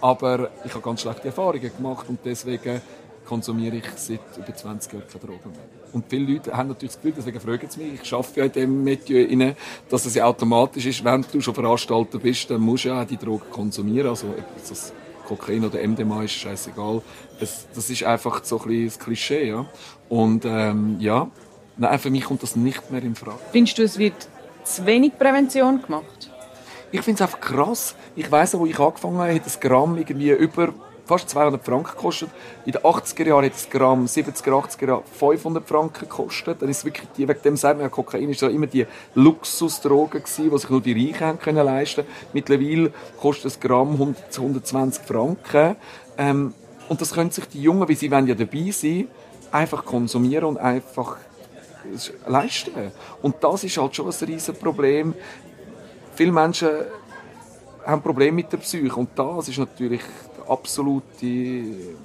Aber ich habe ganz schlechte Erfahrungen gemacht und deswegen konsumiere ich seit über 20 Jahren keine Drogen mehr. Und viele Leute haben natürlich das Gefühl, deswegen fragen sie mich, ich arbeite ja in diesem Metier, dass es ja automatisch ist, wenn du schon Veranstalter bist, dann musst du ja auch die Drogen konsumieren. Also ob das Kokain oder MDMA ist, scheißegal. Das ist einfach so ein bisschen das Klischee. Ja? Und nein, für mich kommt das nicht mehr in Frage. Findest du, es wird zu wenig Prävention gemacht? Ich finde es einfach krass. Ich weiss, wo ich angefangen habe, hat das Gramm irgendwie über fast 200 Franken gekostet. In den 80er Jahren hat das Gramm 70er, 80er Jahren 500 Franken gekostet. Dann ist es wirklich wegen dem sagen wir, Kokain ist ja immer die Luxusdroge gewesen, die sich nur die Reichen haben können leisten. Mittlerweile kostet das Gramm 120 Franken. Und das können sich die Jungen, wie sie wollen ja dabei sein, einfach konsumieren und einfach leisten. Und das ist halt schon ein riesen Problem. Viele Menschen haben Probleme mit der Psyche und das ist natürlich der absolute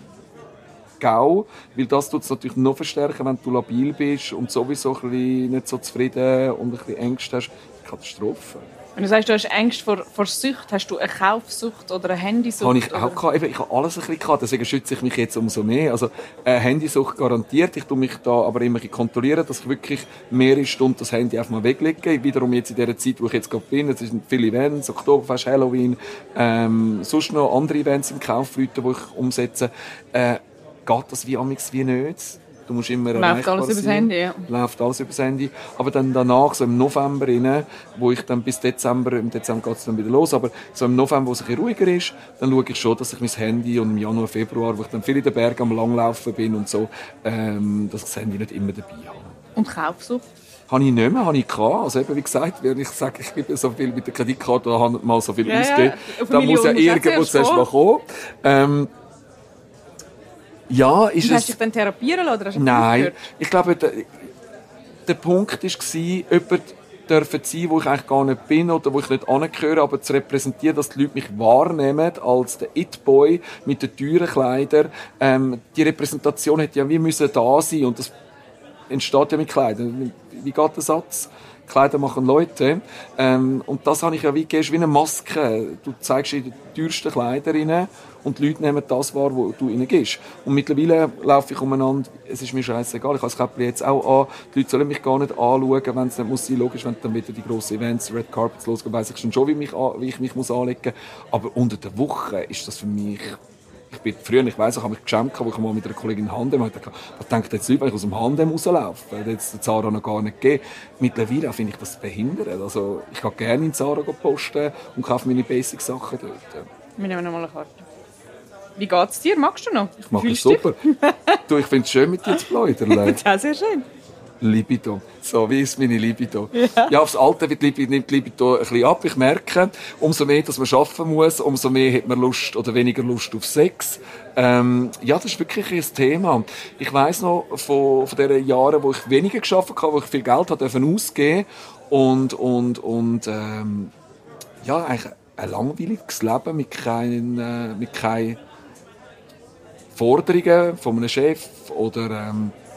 GAU, weil das tut es natürlich noch verstärken, wenn du labil bist und sowieso ein bisschen nicht so zufrieden und ein bisschen Ängste hast. Katastrophe. Wenn du sagst, du hast Angst vor Sucht, hast du eine Kaufsucht oder eine Handysucht? Habe ich auch gehabt. Ich habe alles ein bisschen gehabt, deswegen schütze ich mich jetzt umso mehr. Also Handysucht garantiert. Ich tue mich da aber immer kontrollieren, dass ich wirklich mehrere Stunden das Handy einfach mal weglege. Wiederum jetzt in der Zeit, wo ich jetzt gerade bin, es sind viele Events, Oktoberfest, Halloween, sonst noch andere Events im Kaufleuten, die ich umsetze. Geht das wie amigs wie nicht? Du musst immer läuft alles übers Handy, ja. Läuft alles übers Handy. Aber dann danach, so im November rein, wo ich dann bis Dezember, im Dezember geht es dann wieder los, aber so im November, wo es ein bisschen ruhiger ist, dann schaue ich schon, dass ich mein Handy und im Januar, Februar, wo ich dann viel in den Bergen am Langlaufen bin und so, dass ich das Handy nicht immer dabei habe. Und Kaufsucht? Habe ich nicht mehr, habe ich gehabt. Also eben, wie gesagt, wenn ich sage, ich gebe so viel mit der Kreditkarte oder 100 Mal so viel ausgeben, dann muss ja irgendwo zuerst mal kommen. Ja, ist hast du dich dann therapieren lassen? Oder nein, ich glaube, der Punkt war, jemand dürfen sein, wo ich eigentlich gar nicht bin oder wo ich nicht angehöre, aber zu repräsentieren, dass die Leute mich wahrnehmen als der It-Boy mit den teuren Kleidern. Die Repräsentation hätte ja wie müssen da sein und das entsteht ja mit Kleidern. Wie geht der Satz? Kleider machen Leute. Und das habe ich ja wie gegeben, wie eine Maske. Du zeigst in die teuersten Kleider rein und die Leute nehmen das wahr, wo du ihnen gibst. Und mittlerweile laufe ich umeinander, es ist mir scheißegal, ich habe das Käppchen jetzt auch an. Die Leute sollen mich gar nicht anschauen, wenn es nicht muss sein. Logisch, wenn dann wieder die grossen Events, Red Carpets losgehen, weiss ich schon, wie ich mich muss anlegen muss. Aber unter der Woche ist das für mich... Ich weiss, ich habe mich geschämt, wo ich mal mit einer Kollegin Handem hatte. Was denkt jetzt Leute, wenn ich aus dem Handem rauslaufe? Weil jetzt der Zara noch gar nicht gegeben. Mittlerweile finde ich das behindert. Also, ich gehe gerne in Zara posten und kaufe meine Basic-Sachen dort. Wir nehmen noch mal eine Karte. Wie geht's dir? Magst du noch? Ich mag es super. Du, ich finde es schön, mit dir zu plaudern. Ja, sehr schön. Libido. So, wie ist meine Libido? Ja, aufs Alter nimmt Libido ein bisschen ab. Ich merke, umso mehr, dass man arbeiten muss, umso mehr hat man Lust oder weniger Lust auf Sex. Ja, das ist wirklich ein Thema. Ich weiss noch von den Jahren, wo ich weniger gearbeitet habe, wo ich viel Geld ausgeben durfte und ja, eigentlich ein langweiliges Leben mit keinen Forderungen von einem Chef oder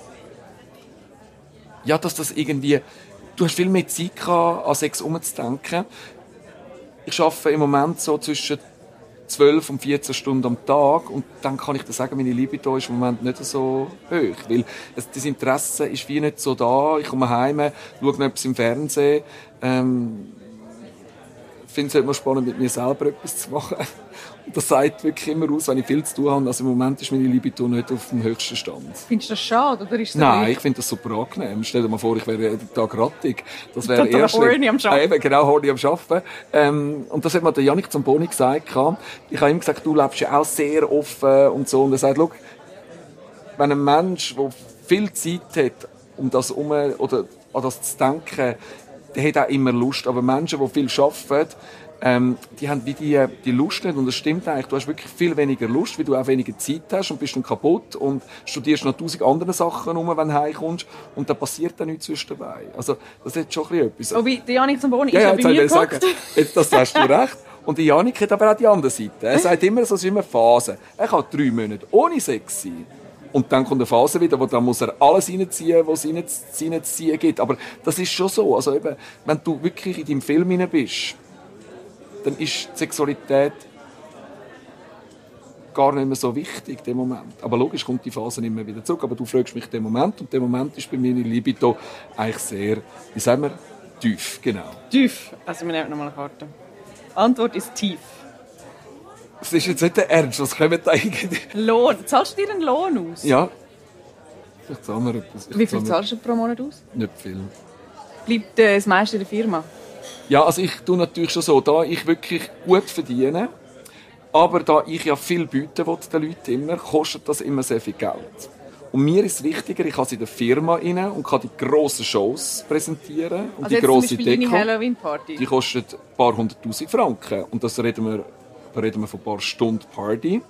ja, dass das irgendwie... Du hast viel mehr Zeit gehabt, an Sex umzudenken. Ich arbeite im Moment so zwischen 12 und 14 Stunden am Tag und dann kann ich dir sagen, meine Libido ist im Moment nicht so hoch, weil das Interesse ist wie nicht so da. Ich komme heim, schaue noch etwas im Fernsehen, finde es immer spannend, mit mir selber etwas zu machen. Und das sagt wirklich immer aus, wenn ich viel zu tun habe. Also im Moment ist meine Libido nicht auf dem höchsten Stand. Findest du das schade? Oder ist das Nein, ich finde das super angenehm. Stell dir mal vor, ich wäre jeden Tag rattig. Das wäre erst horny am Arbeiten. Genau, horny am Arbeiten. Und das hat mir der Janik Zamboni gesagt. Ich habe ihm gesagt, du lebst ja auch sehr offen und so. Und er sagt, schau, wenn ein Mensch, der viel Zeit hat, um das oder an das zu denken, der hat auch immer Lust. Aber Menschen, die viel arbeiten, die haben wie die Lust nicht. Und das stimmt eigentlich. Du hast wirklich viel weniger Lust, weil du auch weniger Zeit hast und bist dann kaputt und studierst noch 1000 andere Sachen wenn du heimkommst. Und dann passiert dann nichts zwischen dabei. Also, das ist schon etwas. Oh, wie der Janik Zamboni ist ja bei mir gehockt. Das hast du recht. Und der Janik hat aber auch die andere Seite. Er sagt immer, es ist immer Phase. Er kann 3 Monate ohne Sex sein. Und dann kommt eine Phase wieder, wo dann muss er alles reinziehen, was es reinzuziehen gibt. Aber das ist schon so. Also eben, wenn du wirklich in deinem Film hinein bist, dann ist die Sexualität gar nicht mehr so wichtig, der Moment. Aber logisch kommt die Phase immer wieder zurück. Aber du fragst mich den Moment und der Moment ist bei mir in Libido eigentlich sehr, wie sagen wir, tief, genau. Tief. Also wir nehmen nochmal eine Karte. Antwort ist tief. Das ist jetzt nicht der Ernst, was kommt da eigentlich? Lohn. Zahlst du dir einen Lohn aus? Ja. Ich zahle mir etwas. Wie viel zahlst du pro Monat aus? Nicht viel. Bleibt das meiste in der Firma? Ja, also ich tue natürlich schon so, da ich wirklich gut verdiene, aber da ich ja viel bieten will den Leuten immer, kostet das immer sehr viel Geld. Und mir ist es wichtiger, ich kann in der Firma rein und kann die grossen Shows präsentieren. Und also die grosse zum Beispiel Deko, deine Halloween-Party? die kostet ein paar 100'000 Franken. Und da reden wir von ein paar Stunden Party.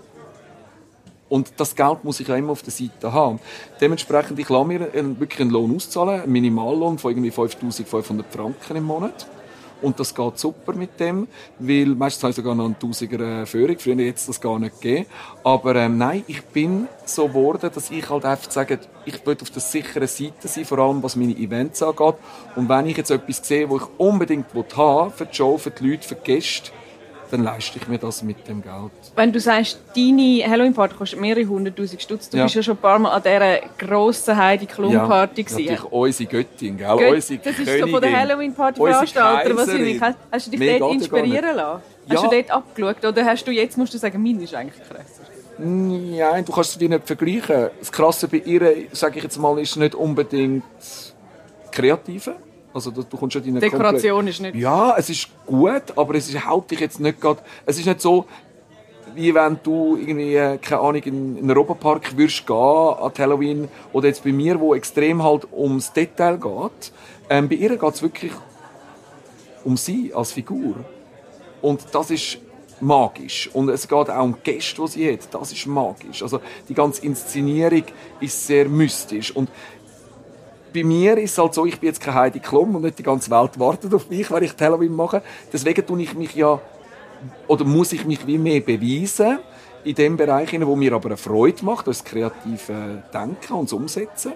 Und das Geld muss ich ja immer auf der Seite haben. Dementsprechend, ich lasse mir wirklich einen Lohn auszahlen, einen Minimallohn von irgendwie 5'500 Franken im Monat. Und das geht super mit dem, weil meistens habe ich sogar noch eine 1000er Führung. Früher hätte es das gar nicht gegeben. Aber nein, ich bin so geworden, dass ich halt einfach sage, ich will auf der sicheren Seite sein, vor allem was meine Events angeht. Und wenn ich jetzt etwas sehe, was ich unbedingt haben will, für die Show, für die Leute, für die Gäste, dann leiste ich mir das mit dem Geld. Wenn du sagst, deine Halloween-Party kostet mehrere 100'000 Stutz, du bist ja schon ein paar Mal an dieser grossen Heidi-Klum-Party gewesen. Natürlich unsere Göttin, gell? Unsere das Königin. ist so von den Halloween-Party-Veranstaltern. Hast du dich Mehr dort geht inspirieren lassen? Ja. Hast du dort abgeschaut? Oder hast du jetzt, musst du sagen, meine ist eigentlich krasser? Nein, du kannst es wie nicht vergleichen. Das Krasse bei ihr, sage ich jetzt mal, ist nicht unbedingt Kreative. Also du kommst schon deine Dekoration ist nicht... Ja, es ist gut, aber es ist haut dich jetzt nicht gerade... Es ist nicht so, wie wenn du irgendwie, keine Ahnung, in einen Europapark würdest gehen an Halloween oder jetzt bei mir, wo extrem halt ums Detail geht. Bei ihr geht es wirklich um sie als Figur. Und das ist magisch. Und es geht auch um die Gäste, die sie hat. Das ist magisch. Also die ganze Inszenierung ist sehr mystisch. Und bei mir ist es halt so, ich bin jetzt kein Heidi Klum und nicht die ganze Welt wartet auf mich, wenn ich Halloween mache. Deswegen tue ich mich ja, oder muss ich mich wie mehr beweisen in dem Bereich, wo mir aber eine Freude macht, das kreative Denken und das Umsetzen.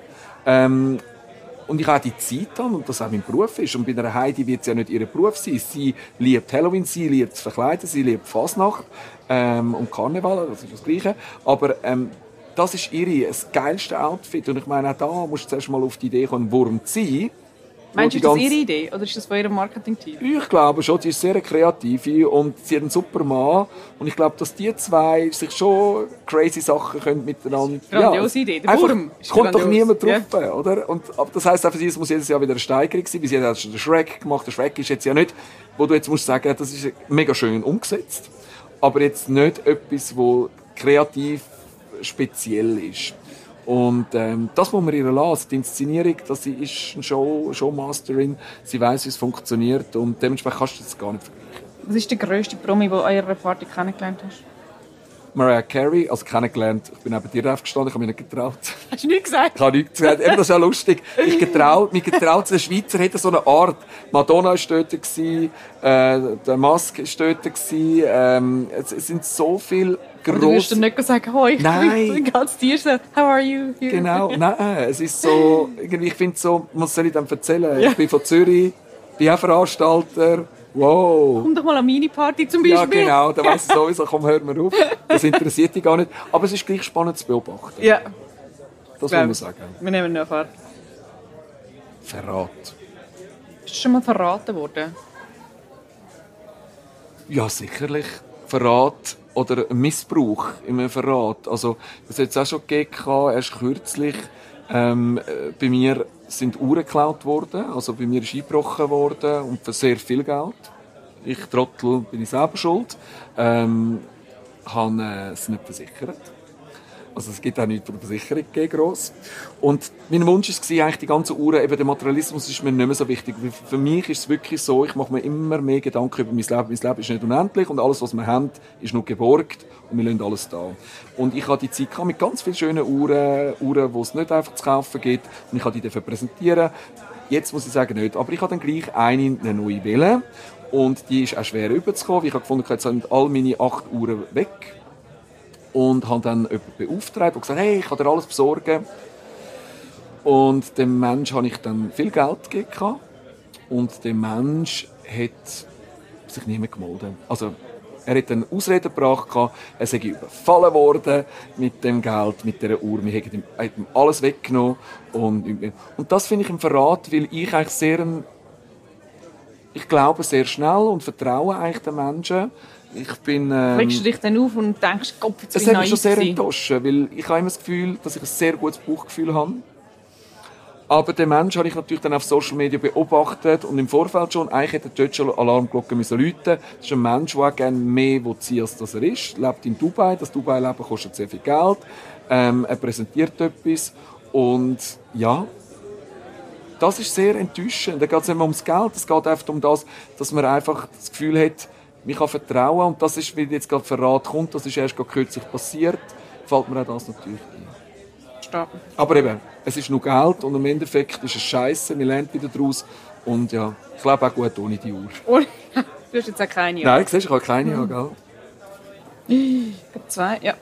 Und ich habe die Zeit an und das auch mein Beruf ist. Und bei einer Heidi wird es ja nicht ihr Beruf sein. Sie liebt Halloween, sie liebt das Verkleiden, sie liebt Fasnacht und Karneval, das ist das Gleiche. Aber das ist das geilste Outfit. Und ich meine, auch da musst du zuerst mal auf die Idee kommen, Wurm zu sein. Meinst du, ist das ihre Idee oder ist das von ihrem Marketing-Team? Ich glaube schon, sie ist sehr kreativ und sie hat einen super Mann. Und ich glaube, dass die zwei sich schon crazy Sachen können miteinander... Grandiose Idee. Der Wurm ist kommt grandios. doch niemand drauf, oder? Und das heisst auch für sie, es muss jedes Jahr wieder eine Steigerung sein. Weil sie hat schon den Shrek gemacht. Der Shrek ist jetzt ja nicht, wo du jetzt musst sagen, das ist mega schön umgesetzt. Aber jetzt nicht etwas, wo kreativ speziell ist. Und das muss man ihr lassen. Die Inszenierung, das ist eine Showmasterin. Sie weiss, wie es funktioniert und dementsprechend kannst du das gar nicht vergleichen. Was ist der grösste Promi, den du an ihrer Party kennengelernt hast? Mariah Carey, also kennengelernt. Ich bin neben dir aufgestanden, ich habe mich nicht getraut. Hast du nichts gesagt? Ich habe nichts gesagt. Eben, das ist ja lustig. Mich getraut, der Schweizer hätte so eine Art. Madonna war dort, der Musk war dort. Es sind so viele grosse... Du wirst dir nicht sagen, hoi, nein. Ganz dir so, how are you? Here? Genau, nein, es ist so, irgendwie, ich finde so, was soll ich dem erzählen? Ja. Ich bin von Zürich, bin auch Veranstalter, wow. Komm doch mal an meine Party zum Beispiel. Ja, genau, da weiss ich sowieso, komm, hör mir auf. Das interessiert dich gar nicht. Aber es ist gleich spannend zu beobachten. Ja. Das muss man sagen. Wir nehmen eine Fahrt. Verrat. Bist du schon mal verraten worden? Ja, sicherlich. Verrat oder Missbrauch im Verrat. Also, das hat es auch schon gegeben, erst kürzlich. Bei mir sind Uhren geklaut worden, also bei mir ist eingebrochen worden und für sehr viel Geld. Ich, Trottel, bin ich selber schuld. Habe es nicht versichert. Also es gibt auch nichts von der Versicherung gross. Und mein Wunsch war eigentlich die ganze Uhren, eben der Materialismus ist mir nicht mehr so wichtig. Für mich ist es wirklich so, ich mache mir immer mehr Gedanken über mein Leben. Mein Leben ist nicht unendlich und alles, was wir haben, ist nur geborgt und wir lassen alles da. Und ich hatte die Zeit mit ganz vielen schönen Uhren, die es nicht einfach zu kaufen gibt. Und ich konnte die dafür präsentieren. Jetzt muss ich sagen, nicht. Aber ich habe dann gleich eine neue wählen. Und die ist auch schwer rüberzukommen. Ich habe gefunden, jetzt sind all meine 8 Uhren weg. Und habe dann jemanden beauftragt und gesagt, hey, ich kann dir alles besorgen. Und dem Mensch habe ich dann viel Geld gegeben. Und der Mensch hat sich nie mehr gemeldet. Also, Er hat eine Ausrede gebracht, er sei überfallen worden mit dem Geld, mit dieser Uhr. Wir haben ihm alles weggenommen. Und das finde ich ein Verrat, weil ich eigentlich ich glaube sehr schnell und vertraue eigentlich den Menschen. Regst du dich dann auf und denkst, Gott, jetzt bin ich naiv gewesen? Es hat mich schon sehr enttäuscht, weil ich habe immer das Gefühl, dass ich ein sehr gutes Bauchgefühl habe. Aber den Menschen habe ich natürlich dann auf Social Media beobachtet und im Vorfeld schon, eigentlich hätte dort schon Alarmglocken müssen läuten. Das ist ein Mensch, der auch gerne mehr ziehen will, als dass er ist. Er lebt in Dubai. Das Dubai-Leben kostet sehr viel Geld. Er präsentiert etwas. Und ja, das ist sehr enttäuschend. Da geht es nicht mehr ums Geld. Es geht einfach um das, dass man einfach das Gefühl hat, man kann vertrauen. Und das ist, wie jetzt gerade Verrat kommt, das ist erst gerade kürzlich passiert, fällt mir auch das natürlich ein. Aber eben, es ist nur Geld und im Endeffekt ist es scheiße, man lernt wieder daraus. Und ja, ich lebe auch gut ohne die Uhr. Du hast jetzt auch keine Uhr? Nein, siehst, ich habe keine Uhr, gell? 2, ja.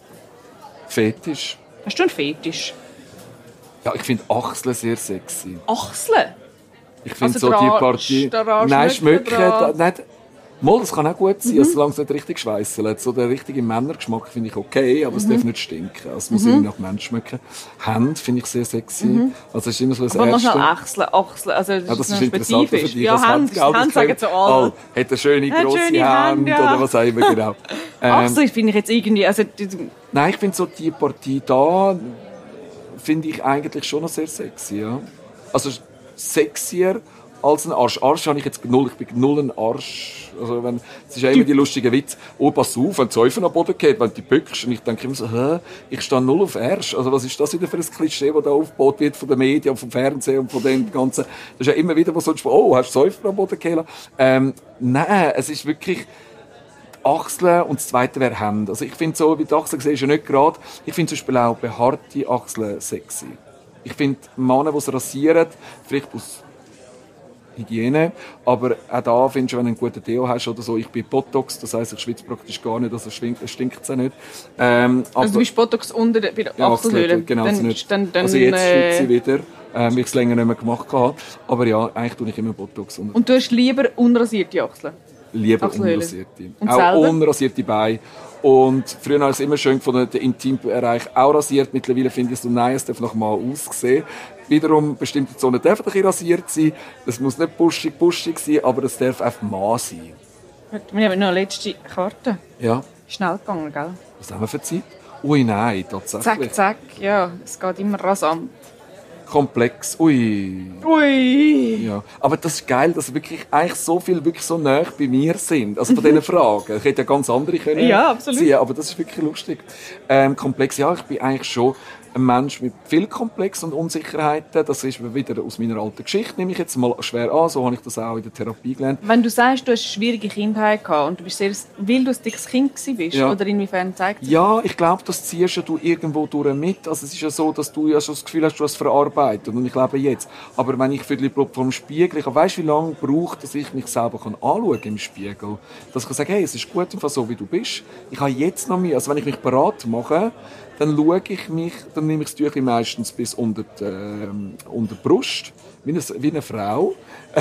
Fetisch. Hast du einen Fetisch? Ja, ich finde Achseln sehr sexy. Achseln? Ich finde Also so die Partie... Nein, schmücken, nicht... Mal, das kann auch gut sein, solange es nicht richtig schweisselt. So der richtige Männergeschmack finde ich okay, aber es darf nicht stinken. Also es muss immer nach Mensch schmecken. Hände finde ich sehr sexy. Also es ist immer so das aber Erste. Aber noch schnell Achseln. Also das, ja, das ist interessant für dich. Ja, Hände sagen so alle. Oh, hat eine schöne, grosse Hände ja. oder was auch immer, genau. Achseln finde ich jetzt irgendwie... Also, nein, ich finde so die Partie da, finde ich eigentlich schon noch sehr sexy, ja. Also sexier als ein Arsch. Arsch habe ich jetzt null. Ich bin null ein Arsch. Also es ist ja immer die lustige Witz. Oh, pass auf, wenn die Säufe am Boden geht, wenn du bückst. Und ich denke immer so, ich stehe null auf Arsch. Also was ist das wieder für ein Klischee, das da aufgebaut wird von den Medien, vom Fernsehen und von dem Ganzen. Das ist ja immer wieder, wo so oh, hast du Säufe am Boden gehen lassen? Nein, es ist wirklich Achseln und das Zweite wäre Hände. Also ich finde so, wie die Achseln siehst, ja nicht gerade. Ich finde zum Beispiel auch behaarte Achseln sexy. Ich finde Männer, die es rasieren, vielleicht aus Hygiene, aber auch da findest du, wenn du einen guten Deo hast oder so, ich bin Botox, das heisst, ich schwitze praktisch gar nicht, also stinkt es auch nicht. Also du bist Botox unter bei der Achselhöhle? Genau, dann, nicht. Dann, also jetzt schwitze ich wieder, weil ich es länger nicht mehr gemacht habe, aber ja, eigentlich tue ich immer Botox unter. Und du hast lieber unrasierte Achseln? Lieber unrasierte. Und auch selber? Unrasierte Beine. Und früher habe ich es immer schön gefunden, den Intimbereich auch rasiert. Mittlerweile finde ich so, nein, es darf noch mal aussehen. Wiederum, bestimmte Zonen dürfen ein bisschen rasiert sein. Das muss nicht buschig sein, aber es darf einfach mal sein. Wir haben noch eine letzte Karte. Ja. Schnell gegangen, gell? Was haben wir für Zeit? Ui, nein, tatsächlich. Zack, zack, ja, es geht immer rasant. Komplex, ui. Ja. Aber das ist geil, dass wirklich eigentlich so viel wirklich so nah bei mir sind. Also von diesen Fragen. Ich hätte ja ganz andere können ja, absolut. ziehen, aber das ist wirklich lustig. Komplex, ja, ich bin eigentlich schon ein Mensch mit viel Komplex und Unsicherheiten. Das ist wieder aus meiner alten Geschichte, nehme ich jetzt mal schwer an. So habe ich das auch in der Therapie gelernt. Wenn du sagst, du hast eine schwierige Kindheit gehabt und du bist sehr, weil du ein dickes Kind bist, ja. Oder inwiefern zeigt sich? Ja, ich glaube, das ziehst ja du irgendwo durch mit. Also es ist ja so, dass du ja schon das Gefühl hast, du hast es verarbeitet. Und ich lebe jetzt. Aber wenn ich vom Spiegel, weißt du, wie lange braucht, dass ich mich selber anschauen kann im Spiegel? Dass ich sage, hey, es ist gut, so wie du bist. Ich habe jetzt noch mehr. Also wenn ich mich bereit mache, dann schaue ich mich, dann nehme ich das Tüchlein meistens bis unter die Brust, wie eine Frau.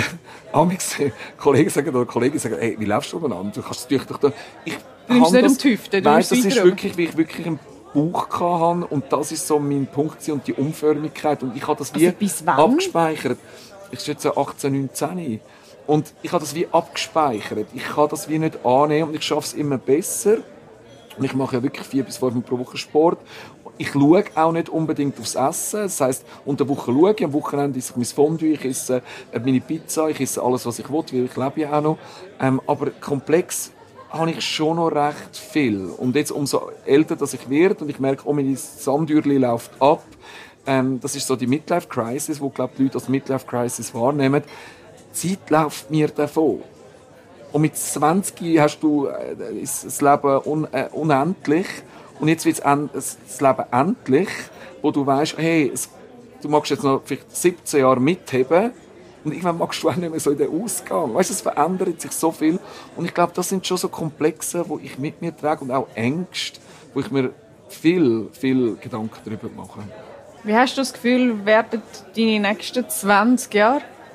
Kollegen sagen, hey, wie läufst du umeinander? Du kannst das Tüchlein doch da... Du nimmst nicht um die Hüfte, nein, das ist wirklich, wie ich wirklich einen Bauch hatte und das ist so mein Punkt und die Umförmigkeit und ich habe das wie abgespeichert. Ich bin jetzt so 18, 19 und ich habe das wie abgespeichert. Ich kann das wie nicht annehmen und ich schaffe es immer besser. Und ich mache ja wirklich 4 bis 5 Mal pro Woche Sport. Ich schaue auch nicht unbedingt aufs Essen. Das heisst, unter der Woche schaue ich, am Wochenende esse ich mein Fondue, ich esse meine Pizza, ich esse alles, was ich will, weil ich lebe ja auch noch. Aber komplex habe ich schon noch recht viel. Und jetzt umso älter dass ich werde und ich merke, oh, meine Sanddürli läuft ab. Das ist so die Midlife-Crisis, wo, glaube ich, die Leute als Midlife-Crisis wahrnehmen. Die Zeit läuft mir davon. Und mit 20 hast du das Leben unendlich. Und jetzt wird das Leben endlich, wo du weißt, hey, du magst jetzt noch vielleicht 17 Jahre mitheben. Und irgendwann magst du auch nicht mehr so in den Ausgang. Weißt du, es verändert sich so viel. Und ich glaube, das sind schon so Komplexe, die ich mit mir trage und auch Ängste, wo ich mir viel Gedanken darüber mache. Wie hast du das Gefühl, werden deine nächsten 20 Jahre?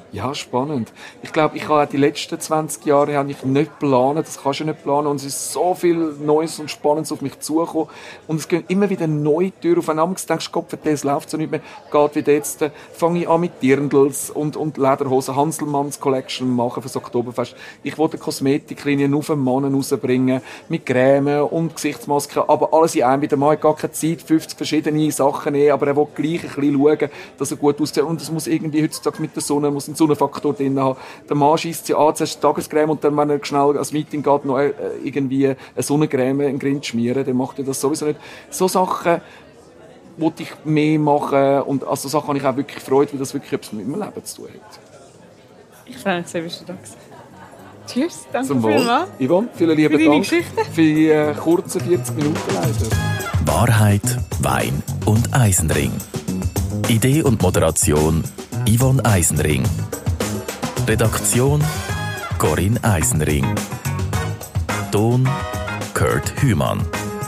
Ja, spannend. Ich glaube, ich habe die letzten 20 Jahre nicht geplant. Das kannst du nicht planen. Und es ist so viel Neues und Spannendes auf mich zugekommen. Und es gehen immer wieder neue Türen aufeinander. Du denkst, Gott, es läuft so nicht mehr. Geht wie jetzt. Fange ich an mit Dirndls und Lederhosen. Hanselmanns Collection machen fürs Oktoberfest. Ich wollte Kosmetiklinien auf den Mann rausbringen. Mit Creme und Gesichtsmasken. Aber alles in einem. Der Mann hat gar keine Zeit, 50 verschiedene Sachen nehmen. Aber er will gleich ein bisschen schauen, dass er gut aussieht. Und es muss irgendwie heutzutage mit der Sonne, muss einen Sonnenfaktor drin haben. Der Mann scheisst sie an, zuerst Tagescreme und dann, wenn er schnell ans Meeting geht, noch irgendwie eine Sonnencreme in den Grind schmieren, dann macht er das sowieso nicht. So Sachen wollte ich mehr machen und an so Sachen habe ich auch wirklich Freude, weil das wirklich etwas mit meinem Leben zu tun hat. Ich freue mich sehr, bist du da gewesen. Tschüss, danke Zum Wohl. vielmals. Yvonne, vielen lieben für deine Dank Geschichte. für die kurzen 40 Minuten leider. Wahrheit, Wein und Eisenring. Idee und Moderation Yvonne Eisenring. Redaktion Corinne Eisenring. Ton Kurt Hümann.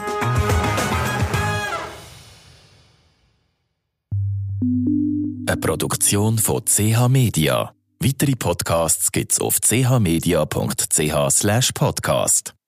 Eine Produktion von CH Media. Weitere Podcasts gibt's auf chmedia.ch/podcast.